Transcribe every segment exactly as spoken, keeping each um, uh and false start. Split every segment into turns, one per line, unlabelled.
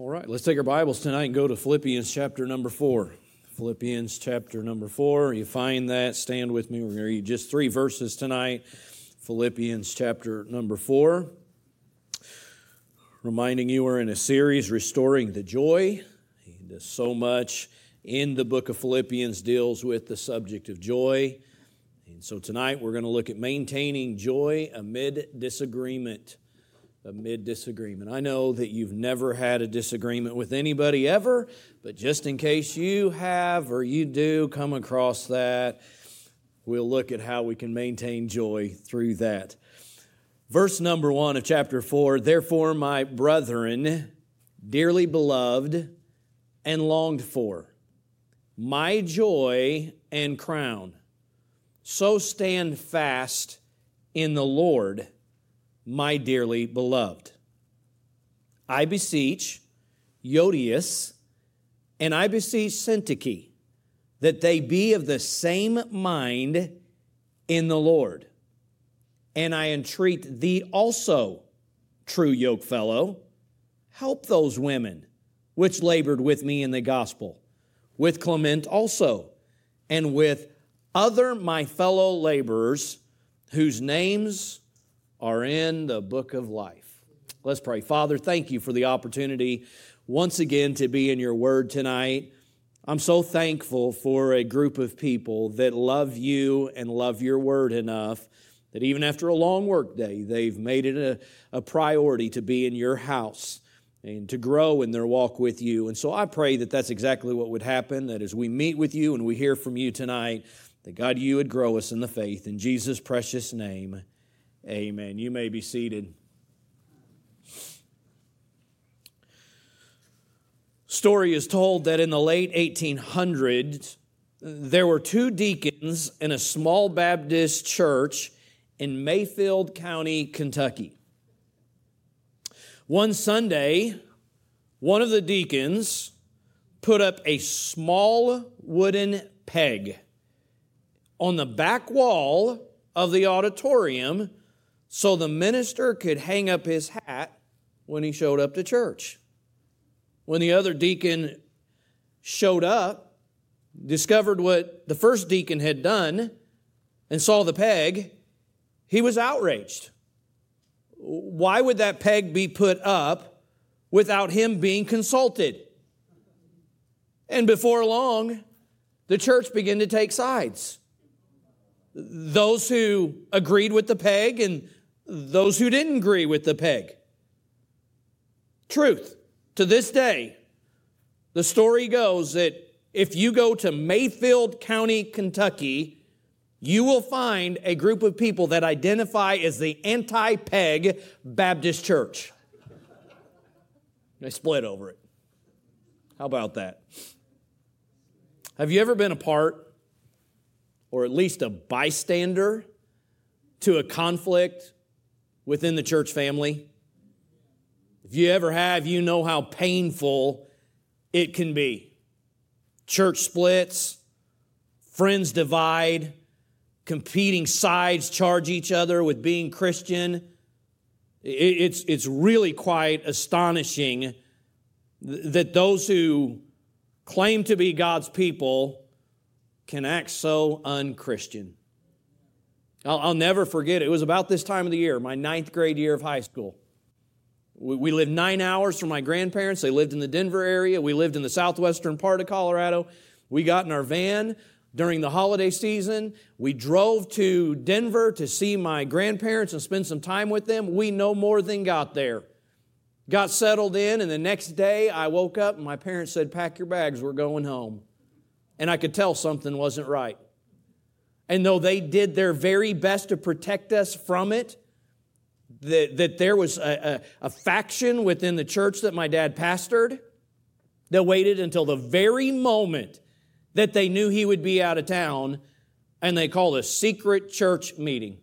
All right, let's take our Bibles tonight and go to Philippians chapter number four. Philippians chapter number four. You find that, stand with me. We're going to read just three verses tonight. Philippians chapter number four. Reminding you we're in a series, Restoring the Joy. He does so much in the book of Philippians deals with the subject of joy. And so tonight we're going to look at maintaining joy amid disagreement. Amid disagreement. I know that you've never had a disagreement with anybody ever, but just in case you have or you do come across that, we'll look at how we can maintain joy through that. Verse number one of chapter four, "Therefore, my brethren, dearly beloved and longed for, my joy and crown, so stand fast in the Lord, my dearly beloved. I beseech Euodias, and I beseech Syntyche, that they be of the same mind in the Lord. And I entreat thee also, true yokefellow, help those women which labored with me in the gospel, with Clement also, and with other my fellow laborers, whose names are in the book of life." Let's pray. Father, thank you for the opportunity once again to be in your word tonight. I'm so thankful for a group of people that love you and love your word enough that even after a long work day, they've made it a, a priority to be in your house and to grow in their walk with you. And so I pray that that's exactly what would happen, that as we meet with you and we hear from you tonight, that God, you would grow us in the faith. In Jesus' precious name, amen. You may be seated. Story is told that in the late eighteen hundreds, there were two deacons in a small Baptist church in Mayfield County, Kentucky. One Sunday, one of the deacons put up a small wooden peg on the back wall of the auditorium so the minister could hang up his hat when he showed up to church. When the other deacon showed up, discovered what the first deacon had done, and saw the peg, he was outraged. Why would that peg be put up without him being consulted? And before long, the church began to take sides. Those who agreed with the peg and those who didn't agree with the peg. Truth, to this day, the story goes that if you go to Mayfield County, Kentucky, you will find a group of people that identify as the anti-peg Baptist church. They split over it. How about that? Have you ever been a part, or at least a bystander, to a conflict within the church family? If you ever have, you know how painful it can be. Church splits, friends divide, competing sides charge each other with being Christian. It's, it's really quite astonishing that those who claim to be God's people can act so un-Christian. I'll, I'll never forget it. It was about this time of the year, my ninth grade year of high school. We, we lived nine hours from my grandparents. They lived in the Denver area. We lived in the southwestern part of Colorado. We got in our van during the holiday season. We drove to Denver to see my grandparents and spend some time with them. We no more than got there. Got settled in, and the next day I woke up and my parents said, "Pack your bags, we're going home." And I could tell something wasn't right. And though they did their very best to protect us from it, that, that there was a, a, a faction within the church that my dad pastored that waited until the very moment that they knew he would be out of town, and they called a secret church meeting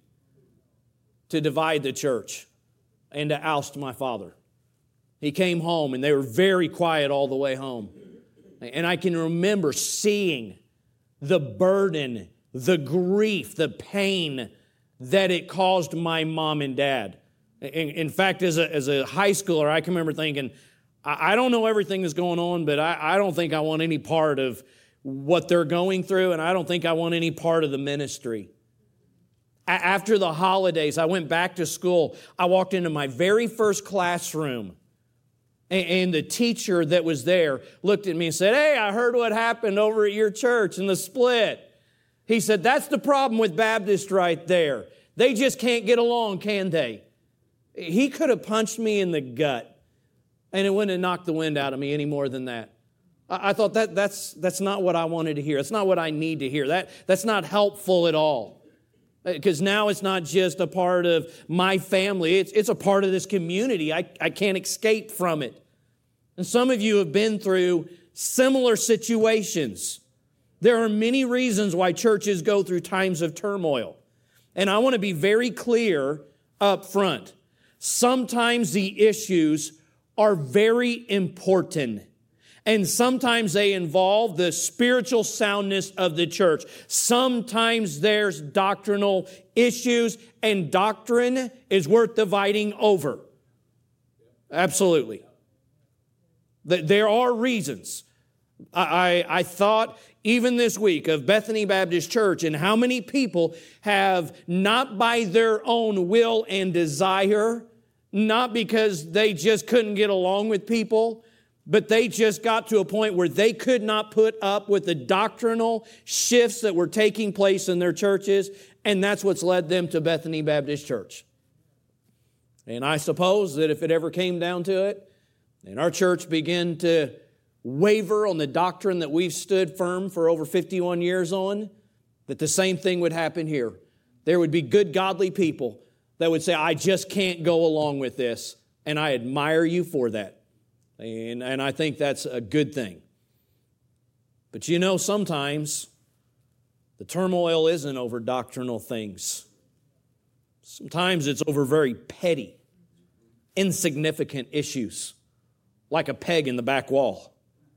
to divide the church and to oust my father. He came home, and they were very quiet all the way home. And I can remember seeing the burden, the grief, the pain that it caused my mom and dad. In, in fact, as a, as a high schooler, I can remember thinking, I, I don't know everything that's going on, but I, I don't think I want any part of what they're going through, and I don't think I want any part of the ministry. A- after the holidays, I went back to school. I walked into my very first classroom, and, and the teacher that was there looked at me and said, "Hey, I heard what happened over at your church in the split." He said, "That's the problem with Baptists right there. They just can't get along, can they?" He could have punched me in the gut, and it wouldn't have knocked the wind out of me any more than that. I thought that that's that's not what I wanted to hear. It's not what I need to hear. That that's not helpful at all. Because now it's not just a part of my family. It's it's a part of this community. I, I can't escape from it. And some of you have been through similar situations. There are many reasons why churches go through times of turmoil. And I want to be very clear up front. Sometimes the issues are very important. And sometimes they involve the spiritual soundness of the church. Sometimes there's doctrinal issues, and doctrine is worth dividing over. Absolutely. There are reasons. I, I, I thought even this week of Bethany Baptist Church and how many people have, not by their own will and desire, not because they just couldn't get along with people, but they just got to a point where they could not put up with the doctrinal shifts that were taking place in their churches, and that's what's led them to Bethany Baptist Church. And I suppose that if it ever came down to it, and our church began to waver on the doctrine that we've stood firm for over fifty-one years on, that the same thing would happen here. There would be good, godly people that would say, "I just can't go along with this," and I admire you for that. And, and I think that's a good thing. But you know, sometimes the turmoil isn't over doctrinal things. Sometimes it's over very petty, insignificant issues, like a peg in the back wall.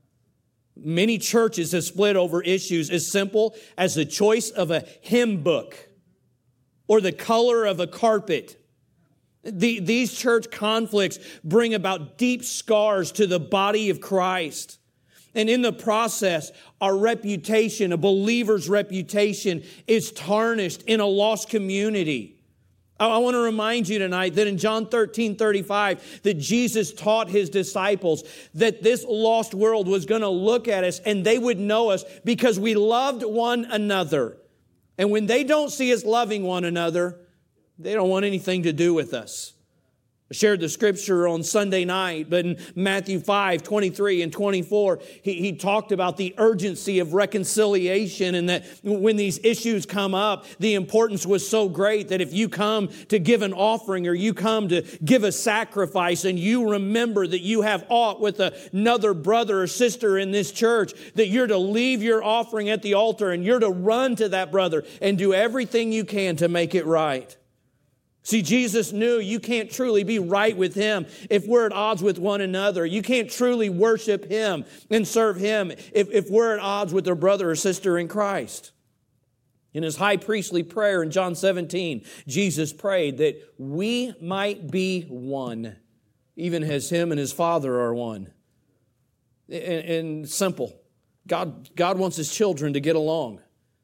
Many churches have split over issues as simple as the choice of a hymn book or the color of a carpet. The, these church conflicts bring about deep scars to the body of Christ. And in the process, our reputation, a believer's reputation, is tarnished in a lost community. I, I want to remind you tonight that in John thirteen thirty-five, that Jesus taught His disciples that this lost world was going to look at us and they would know us because we loved one another. And when they don't see us loving one another, they don't want anything to do with us. I shared the scripture on Sunday night, but in Matthew five, twenty-three and twenty-four, he, he talked about the urgency of reconciliation and that when these issues come up, the importance was so great that if you come to give an offering or you come to give a sacrifice and you remember that you have aught with another brother or sister in this church, that you're to leave your offering at the altar and you're to run to that brother and do everything you can to make it right. See, Jesus knew you can't truly be right with Him if we're at odds with one another. You can't truly worship Him and serve Him if, if we're at odds with our brother or sister in Christ. In His high priestly prayer in John seventeen, Jesus prayed that we might be one, even as Him and His Father are one. And, and simple, God, God wants His children to get along.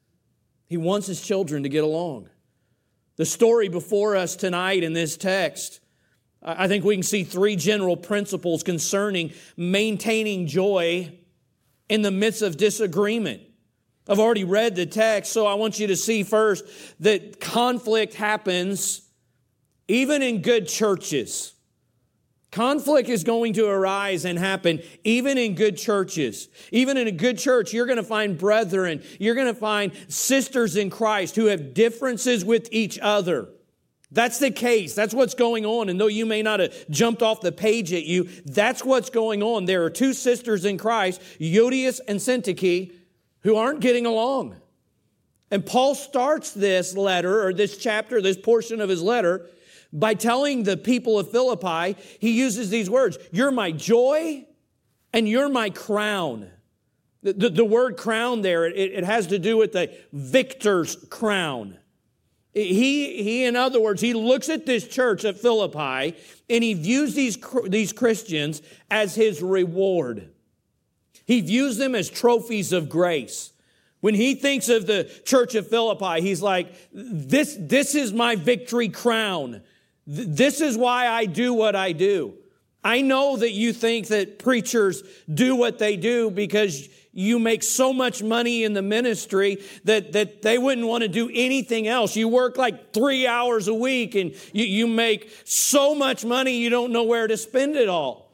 He wants His children to get along. The story before us tonight in this text, I think we can see three general principles concerning maintaining joy in the midst of disagreement. I've already read the text, so I want you to see first that conflict happens even in good churches. Conflict is going to arise and happen even in good churches. Even in a good church, you're going to find brethren, you're going to find sisters in Christ who have differences with each other. That's the case. That's what's going on. And though you may not have jumped off the page at you, that's what's going on. There are two sisters in Christ, Euodias and Syntyche, who aren't getting along. And Paul starts this letter, or this chapter, this portion of his letter, by telling the people of Philippi, he uses these words, "You're my joy and you're my crown." The, the, the word crown there, it, it has to do with the victor's crown. He, he, in other words, he looks at this church at Philippi and he views these, these Christians as his reward. He views them as trophies of grace. When he thinks of the church of Philippi, he's like, this, this is my victory crown. This is why I do what I do. I know that you think that preachers do what they do because you make so much money in the ministry that, that they wouldn't want to do anything else. You work like three hours a week and you, you make so much money you don't know where to spend it all.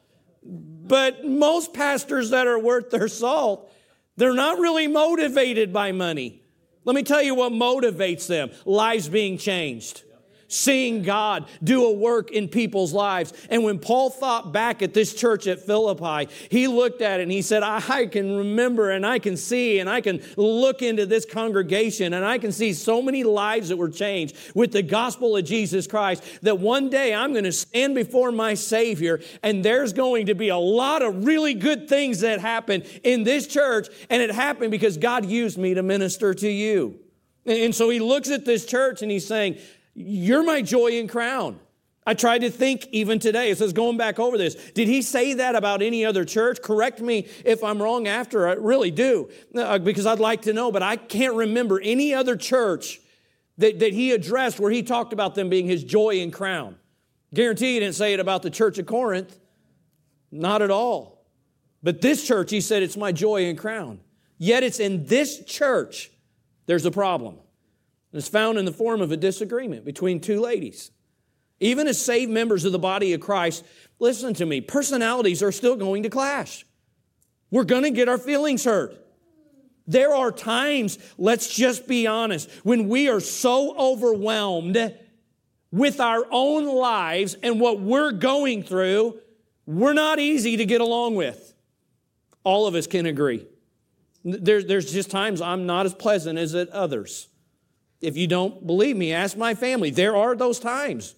But most pastors that are worth their salt, they're not really motivated by money. Let me tell you what motivates them. Lives being changed. Seeing God do a work in people's lives. And when Paul thought back at this church at Philippi, he looked at it and he said, I can remember and I can see and I can look into this congregation and I can see so many lives that were changed with the gospel of Jesus Christ that one day I'm going to stand before my Savior and there's going to be a lot of really good things that happen in this church, and it happened because God used me to minister to you. And so he looks at this church and he's saying, you're my joy and crown. I tried to think even today, it says going back over this, did he say that about any other church? Correct me if I'm wrong after, I really do, because I'd like to know, but I can't remember any other church that, that he addressed where he talked about them being his joy and crown. Guarantee he didn't say it about the church of Corinth. Not at all. But this church, he said, it's my joy and crown. Yet it's in this church there's a problem. It's found in the form of a disagreement between two ladies. Even as saved members of the body of Christ, listen to me, personalities are still going to clash. We're going to get our feelings hurt. There are times, let's just be honest, when we are so overwhelmed with our own lives and what we're going through, we're not easy to get along with. All of us can agree. There, there's just times I'm not as pleasant as at others. If you don't believe me, ask my family. There are those times.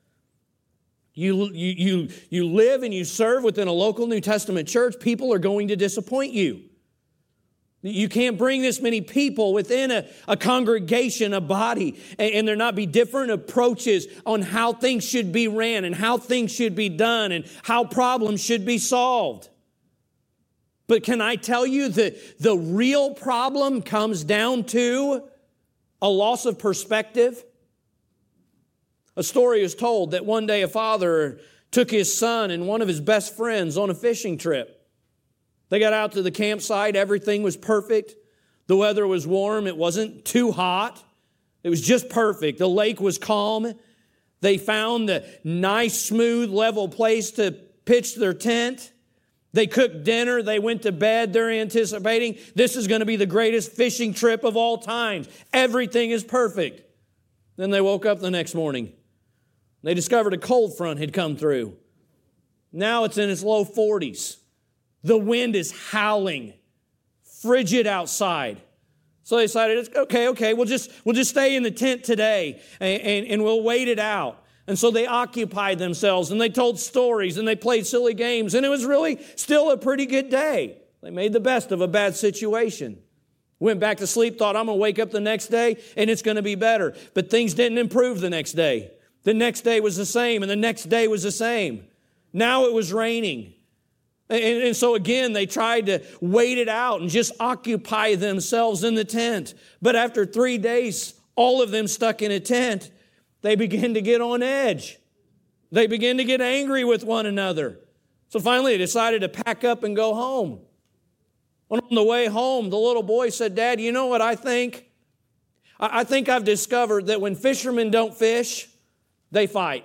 You, you, you, you live and you serve within a local New Testament church, people are going to disappoint you. You can't bring this many people within a, a congregation, a body, and, and there not be different approaches on how things should be ran and how things should be done and how problems should be solved. But can I tell you that the real problem comes down to a loss of perspective? A story is told that one day a father took his son and one of his best friends on a fishing trip. They got out to the campsite. Everything was perfect. The weather was warm. It wasn't too hot. It was just perfect. The lake was calm. They found a nice, smooth, level place to pitch their tent. They cooked dinner. They went to bed. They're anticipating this is going to be the greatest fishing trip of all times. Everything is perfect. Then they woke up the next morning. They discovered a cold front had come through. Now it's in its low forties. The wind is howling. Frigid outside. So they decided, it's okay, okay, we'll just, we'll just stay in the tent today and, and, and we'll wait it out. And so they occupied themselves and they told stories and they played silly games. And it was really still a pretty good day. They made the best of a bad situation. Went back to sleep, thought I'm going to wake up the next day and it's going to be better. But things didn't improve the next day. The next day was the same and the next day was the same. Now it was raining. And, and so again, they tried to wait it out and just occupy themselves in the tent. But after three days, all of them stuck in a tent, they begin to get on edge. They begin to get angry with one another. So finally they decided to pack up and go home. On the way home, the little boy said, Dad, you know what I think? I think I've discovered that when fishermen don't fish, they fight.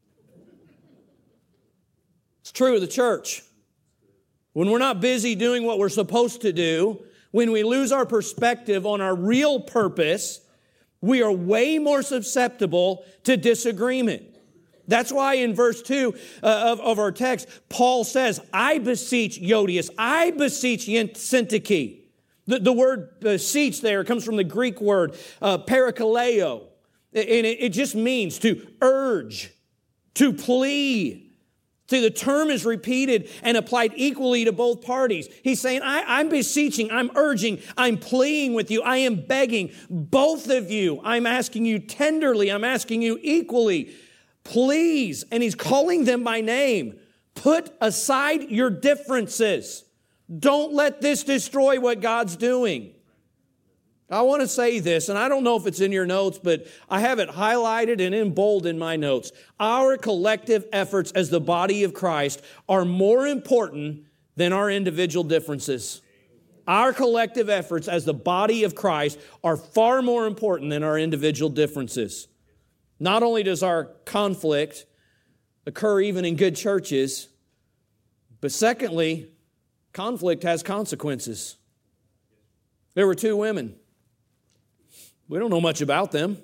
It's true of the church. When we're not busy doing what we're supposed to do, when we lose our perspective on our real purpose, we are way more susceptible to disagreement. That's why in verse two uh, of, of our text, Paul says, I beseech Euodias, I beseech Syntyche. The, the word beseech there comes from the Greek word uh, parakaleo. And it, it just means to urge, to plea. See, the term is repeated and applied equally to both parties. He's saying, I, I'm beseeching, I'm urging, I'm pleading with you, I am begging, both of you, I'm asking you tenderly, I'm asking you equally, please. And he's calling them by name. Put aside your differences. Don't let this destroy what God's doing. I want to say this, and I don't know if it's in your notes, but I have it highlighted and in bold in my notes. Our collective efforts as the body of Christ are more important than our individual differences. Our collective efforts as the body of Christ are far more important than our individual differences. Not only does our conflict occur even in good churches, but secondly, conflict has consequences. There were two women. We don't know much about them.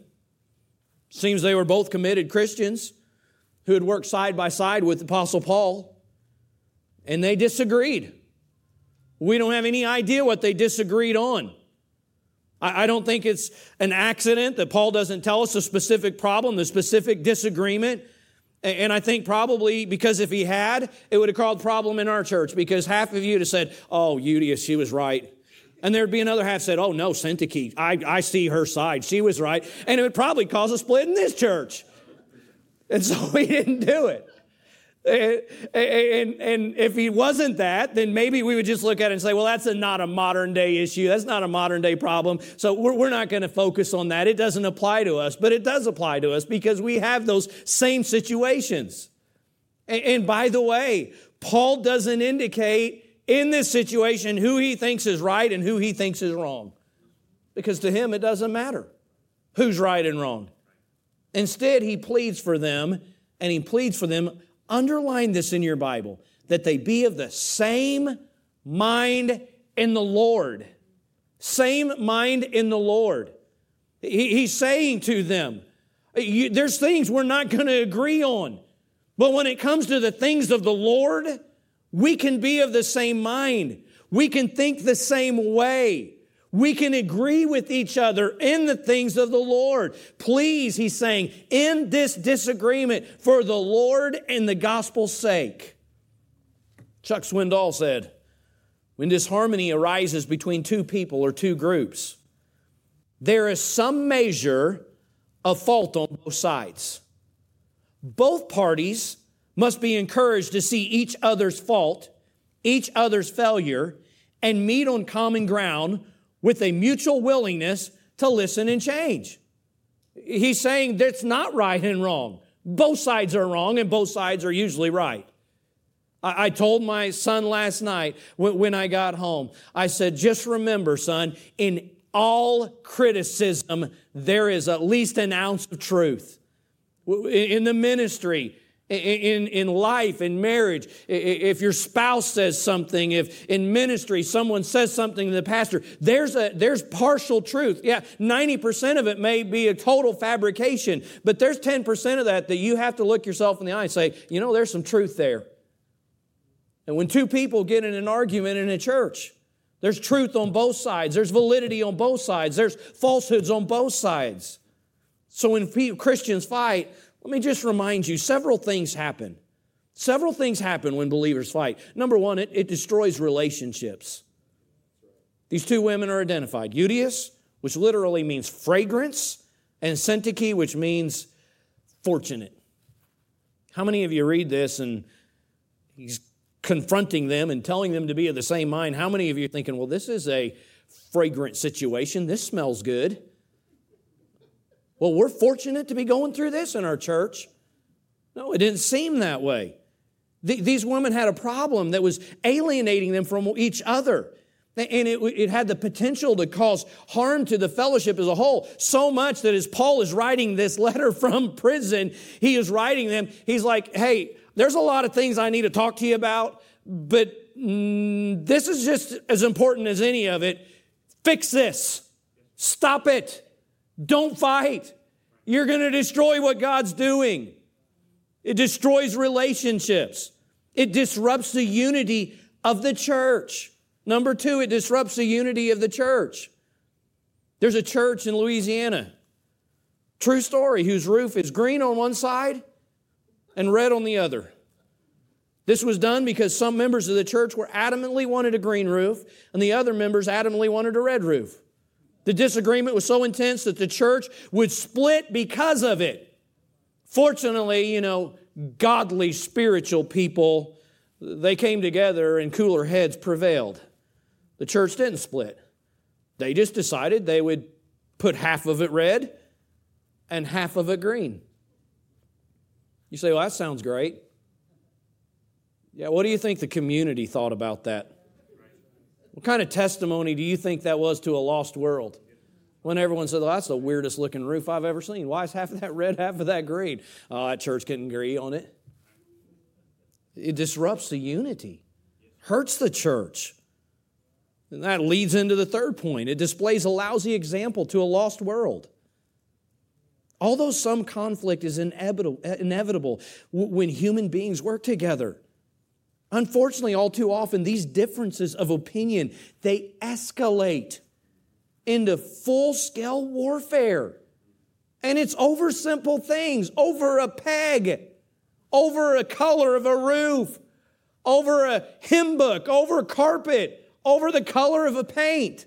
Seems they were both committed Christians who had worked side by side with the Apostle Paul, and they disagreed. We don't have any idea what they disagreed on. I, I don't think it's an accident that Paul doesn't tell us the specific problem, the specific disagreement. And I think probably because if he had, it would have caused a problem in our church, because half of you would have said, oh, Euodias, she was right. And there'd be another half said, oh, no, Syntyche, I, I see her side. She was right. And it would probably cause a split in this church. And so we didn't do it. And, and, and if he wasn't that, then maybe we would just look at it and say, well, that's a, not a modern day issue. That's not a modern day problem. So we're, we're not going to focus on that. It doesn't apply to us, but it does apply to us because we have those same situations. And, and by the way, Paul doesn't indicate in this situation who he thinks is right and who he thinks is wrong. Because to him, it doesn't matter who's right and wrong. Instead, he pleads for them, and he pleads for them, underline this in your Bible, that they be of the same mind in the Lord. Same mind in the Lord. He, he's saying to them, you, there's things we're not going to agree on. But when it comes to the things of the Lord, we can be of the same mind. We can think the same way. We can agree with each other in the things of the Lord. Please, he's saying, in this disagreement for the Lord and the gospel's sake. Chuck Swindoll said, when disharmony arises between two people or two groups, there is some measure of fault on both sides. Both parties must be encouraged to see each other's fault, each other's failure, and meet on common ground with a mutual willingness to listen and change. He's saying that's not right and wrong. Both sides are wrong and both sides are usually right. I, I told my son last night when, when I got home, I said, just remember, son, in all criticism, there is at least an ounce of truth. In the ministry, In, in life, in marriage, if your spouse says something, if in ministry someone says something to the pastor, there's a there's partial truth. Yeah, ninety percent of it may be a total fabrication, but there's ten percent of that that you have to look yourself in the eye and say, you know, there's some truth there. And when two people get in an argument in a church, there's truth on both sides. There's validity on both sides. There's falsehoods on both sides. So when Christians fight, let me just remind you, several things happen. Several things happen when believers fight. Number one, it, it destroys relationships. These two women are identified. Euodias, which literally means fragrance, and Syntyche, which means fortunate. How many of you read this and he's confronting them and telling them to be of the same mind? How many of you are thinking, well, this is a fragrant situation. This smells good. Well, we're fortunate to be going through this in our church. No, it didn't seem that way. These women had a problem that was alienating them from each other. And it, it had the potential to cause harm to the fellowship as a whole. So much that as Paul is writing this letter from prison, he is writing them, he's like, hey, there's a lot of things I need to talk to you about, but mm, this is just as important as any of it. Fix this. Stop it. Don't fight. You're going to destroy what God's doing. It destroys relationships. It disrupts the unity of the church. Number two, it disrupts the unity of the church. There's a church in Louisiana, true story, whose roof is green on one side and red on the other. This was done because some members of the church were adamantly wanted a green roof, and the other members adamantly wanted a red roof. The disagreement was so intense that the church would split because of it. Fortunately, you know, godly, spiritual people, they came together and cooler heads prevailed. The church didn't split. They just decided they would put half of it red and half of it green. You say, well, that sounds great. Yeah, what do you think the community thought about that? What kind of testimony do you think that was to a lost world? When everyone said, well, that's the weirdest looking roof I've ever seen. Why is half of that red, half of that green? Oh, that church couldn't agree on it. It disrupts the unity. Hurts the church. And that leads into the third point. It displays a lousy example to a lost world. Although some conflict is inevitable, inevitable when human beings work together, unfortunately, all too often, these differences of opinion, they escalate into full-scale warfare. And it's over simple things, over a peg, over a color of a roof, over a hymn book, over a carpet, over the color of a paint.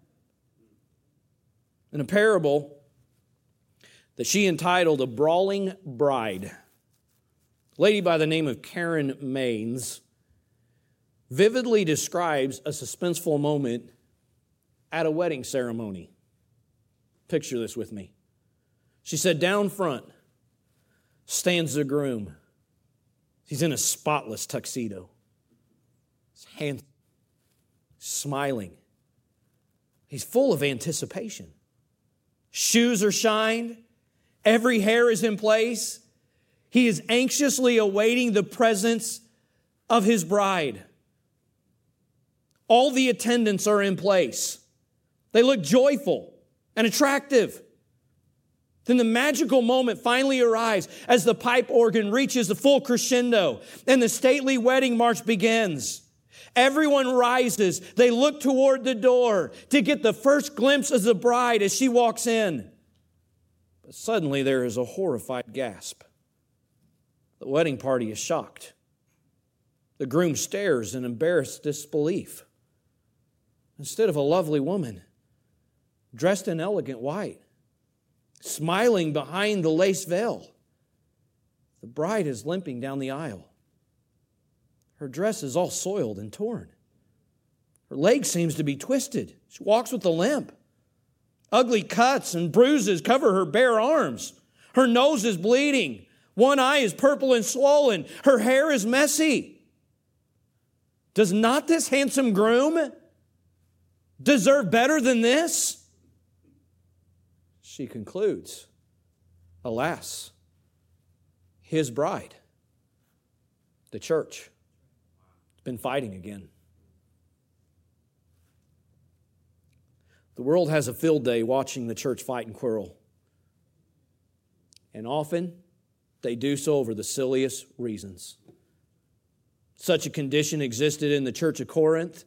In a parable that she entitled A Brawling Bride, a lady by the name of Karen Maines vividly describes a suspenseful moment at a wedding ceremony. Picture this with me. She said, down front stands the groom. He's in a spotless tuxedo. He's handsome, smiling. He's full of anticipation. Shoes are shined. Every hair is in place. He is anxiously awaiting the presence of his bride. All the attendants are in place. They look joyful and attractive. Then the magical moment finally arrives as the pipe organ reaches the full crescendo and the stately wedding march begins. Everyone rises. They look toward the door to get the first glimpse of the bride as she walks in. But suddenly there is a horrified gasp. The wedding party is shocked. The groom stares in embarrassed disbelief. Instead of a lovely woman, dressed in elegant white, smiling behind the lace veil, the bride is limping down the aisle. Her dress is all soiled and torn. Her leg seems to be twisted. She walks with a limp. Ugly cuts and bruises cover her bare arms. Her nose is bleeding. One eye is purple and swollen. Her hair is messy. Does not this handsome groom deserve better than this? She concludes, alas, his bride, the church, has been fighting again. The world has a field day watching the church fight and quarrel. And often they do so over the silliest reasons. Such a condition existed in the church of Corinth.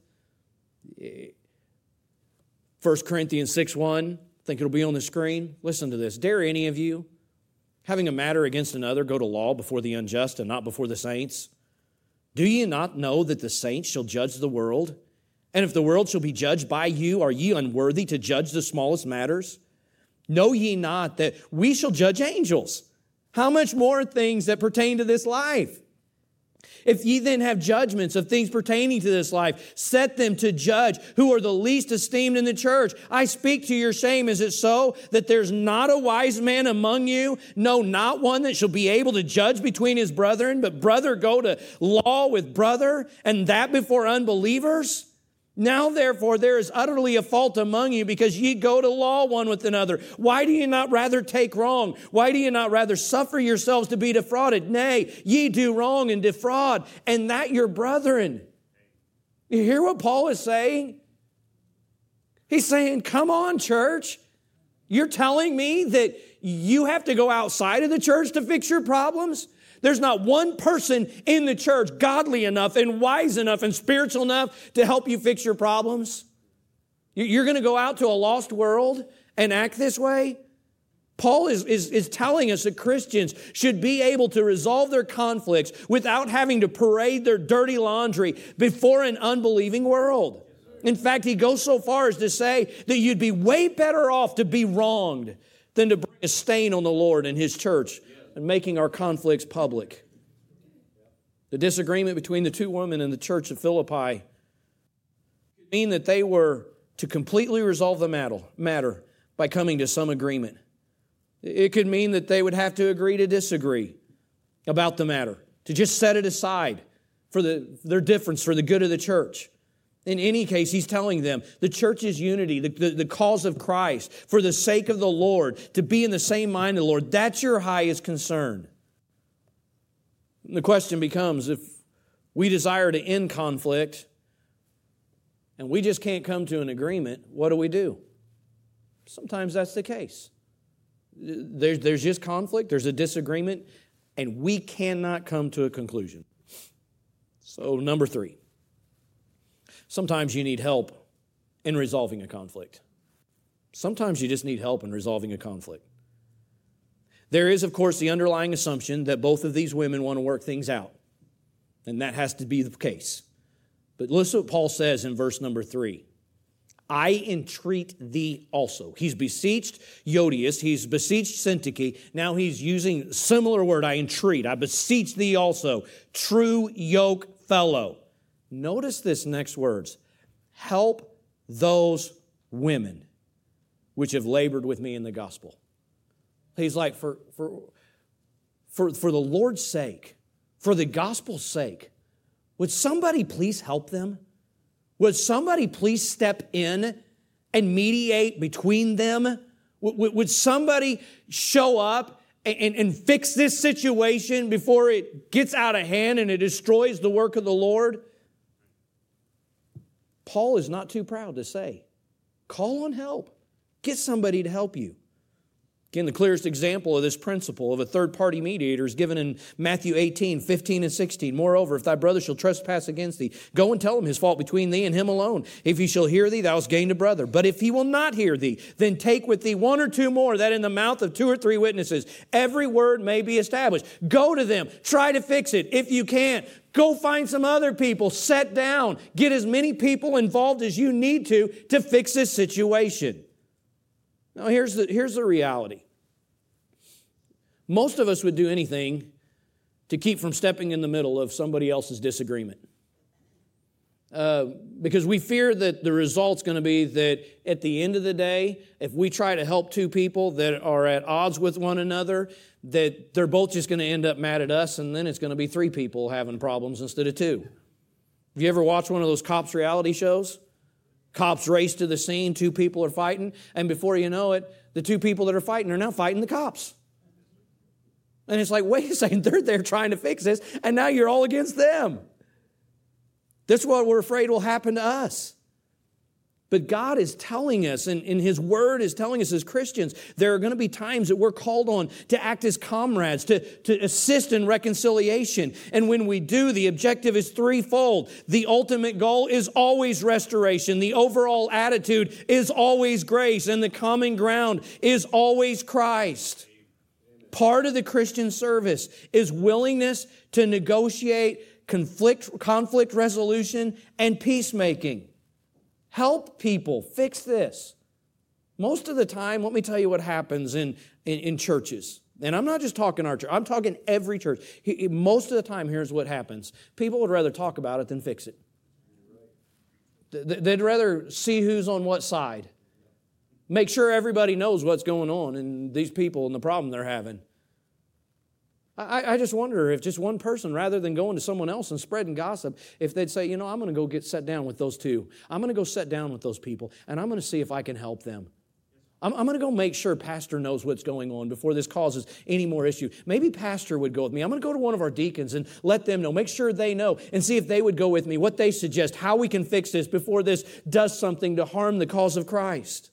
First Corinthians six one, I think it'll be on the screen. Listen to this. Dare any of you, having a matter against another, go to law before the unjust and not before the saints? Do ye not know that the saints shall judge the world? And if the world shall be judged by you, are ye unworthy to judge the smallest matters? Know ye not that we shall judge angels? How much more things that pertain to this life? If ye then have judgments of things pertaining to this life, set them to judge who are the least esteemed in the church. I speak to your shame. Is it so that there's not a wise man among you? No, not one that shall be able to judge between his brethren, but brother go to law with brother, and that before unbelievers? Now, therefore, there is utterly a fault among you because ye go to law one with another. Why do ye not rather take wrong? Why do ye not rather suffer yourselves to be defrauded? Nay, ye do wrong and defraud, and that your brethren. You hear what Paul is saying? He's saying, come on, church. You're telling me that you have to go outside of the church to fix your problems? There's not one person in the church godly enough and wise enough and spiritual enough to help you fix your problems. You're going to go out to a lost world and act this way? Paul is, is, is telling us that Christians should be able to resolve their conflicts without having to parade their dirty laundry before an unbelieving world. In fact, he goes so far as to say that you'd be way better off to be wronged than to bring a stain on the Lord and His church and making our conflicts public. The disagreement between the two women in the church of Philippi could mean that they were to completely resolve the matter by coming to some agreement. It could mean that they would have to agree to disagree about the matter, to just set it aside for the, their difference for the good of the church. In any case, he's telling them the church's unity, the, the, the cause of Christ, for the sake of the Lord, to be in the same mind of the Lord, that's your highest concern. And the question becomes, if we desire to end conflict and we just can't come to an agreement, what do we do? Sometimes that's the case. There's, there's just conflict, there's a disagreement, and we cannot come to a conclusion. So, number three, sometimes you need help in resolving a conflict. Sometimes you just need help in resolving a conflict. There is, of course, the underlying assumption that both of these women want to work things out, and that has to be the case. But listen what Paul says in verse number three. I entreat thee also. He's beseeched Euodias. He's beseeched Syntyche. Now he's using a similar word, I entreat. I beseech thee also, true yoke fellow. Notice this next words. Help those women which have labored with me in the gospel. He's like, for, for, for, for the Lord's sake, for the gospel's sake, would somebody please help them? Would somebody please step in and mediate between them? Would, would somebody show up and, and, and fix this situation before it gets out of hand and it destroys the work of the Lord? Paul is not too proud to say, call on help. Get somebody to help you. Again, the clearest example of this principle of a third-party mediator is given in Matthew eighteen, fifteen, and sixteen. Moreover, if thy brother shall trespass against thee, go and tell him his fault between thee and him alone. If he shall hear thee, thou hast gained a brother. But if he will not hear thee, then take with thee one or two more, that in the mouth of two or three witnesses every word may be established. Go to them. Try to fix it. If you can't, go find some other people. Sit down. Get as many people involved as you need to to fix this situation. Now, here's the, here's the reality. Most of us would do anything to keep from stepping in the middle of somebody else's disagreement. Uh, because we fear that the result's going to be that at the end of the day, if we try to help two people that are at odds with one another, that they're both just going to end up mad at us, and then it's going to be three people having problems instead of two. Have you ever watched one of those cops reality shows? Cops race to the scene, two people are fighting, and before you know it, the two people that are fighting are now fighting the cops. And it's like, wait a second, they're there trying to fix this, and now you're all against them. That's what we're afraid will happen to us. But God is telling us, and, and His Word is telling us as Christians, there are going to be times that we're called on to act as comrades, to, to assist in reconciliation. And when we do, the objective is threefold. The ultimate goal is always restoration. The overall attitude is always grace. And the common ground is always Christ. Part of the Christian service is willingness to negotiate conflict, conflict resolution and peacemaking. Help people fix this. Most of the time, let me tell you what happens in, in, in churches. And I'm not just talking our church. I'm talking every church. Most of the time, here's what happens. People would rather talk about it than fix it. They'd rather see who's on what side. Make sure everybody knows what's going on and these people and the problem they're having. I, I just wonder if just one person, rather than going to someone else and spreading gossip, if they'd say, you know, I'm going to go get set down with those two. I'm going to go sit down with those people, and I'm going to see if I can help them. I'm, I'm going to go make sure Pastor knows what's going on before this causes any more issue. Maybe Pastor would go with me. I'm going to go to one of our deacons and let them know, make sure they know, and see if they would go with me, what they suggest, how we can fix this before this does something to harm the cause of Christ.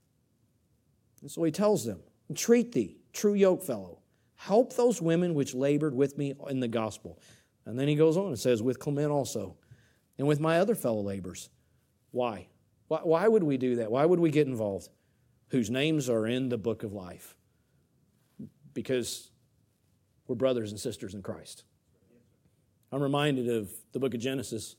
And so he tells them, entreat thee, true yoke fellow, help those women which labored with me in the gospel. And then he goes on and says, with Clement also, and with my other fellow laborers. Why? Why, why would we do that? Why would we get involved? Whose names are in the book of life. because we're brothers and sisters in Christ. I'm reminded of the book of Genesis.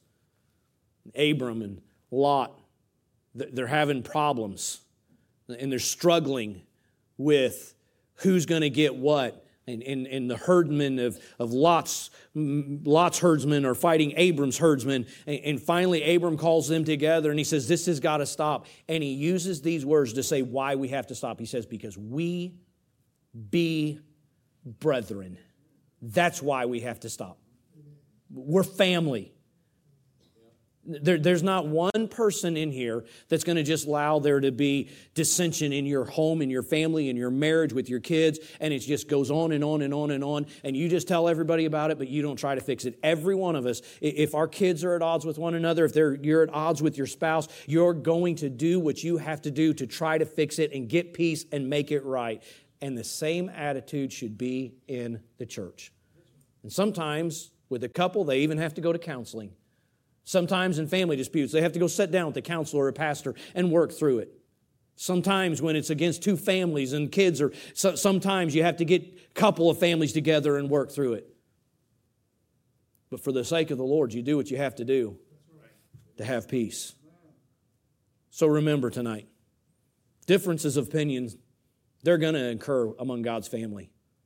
Abram and Lot, they're having problems, and they're struggling with who's going to get what. And, and, and the herdmen of, of Lot's, Lot's herdsmen are fighting Abram's herdsmen. And, and finally, Abram calls them together and he says, this has got to stop. And he uses these words to say why we have to stop. He says, because we be brethren. That's why we have to stop. We're family. There, there's not one person in here that's going to just allow there to be dissension in your home, in your family, in your marriage, with your kids, and it just goes on and on and on and on, and you just tell everybody about it, but you don't try to fix it. Every one of us, if our kids are at odds with one another, if they're, you're at odds with your spouse, you're going to do what you have to do to try to fix it and get peace and make it right. And the same attitude should be in the church. And sometimes with a couple, they even have to go to counseling. Sometimes in family disputes, they have to go sit down with a counselor or a pastor and work through it. Sometimes when it's against two families and kids, or so, sometimes you have to get a couple of families together and work through it. But for the sake of the Lord, you do what you have to do to have peace. So remember tonight, differences of opinions, they're going to occur among God's family.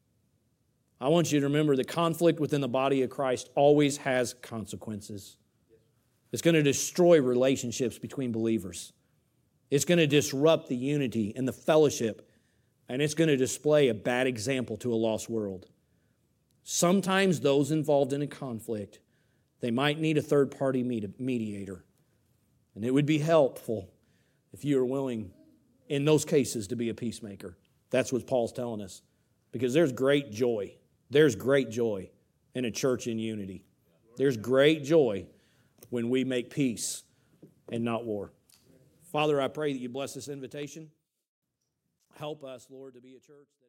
I want you to remember that conflict within the body of Christ always has consequences. It's going to destroy relationships between believers. It's going to disrupt the unity and the fellowship, and it's going to display a bad example to a lost world. Sometimes those involved in a conflict, they might need a third-party mediator, and it would be helpful if you are willing, in those cases, to be a peacemaker. That's what Paul's telling us, because there's great joy. There's great joy in a church in unity. There's great joy when we make peace and not war. Father, I pray that you bless this invitation. Help us, Lord, to be a church that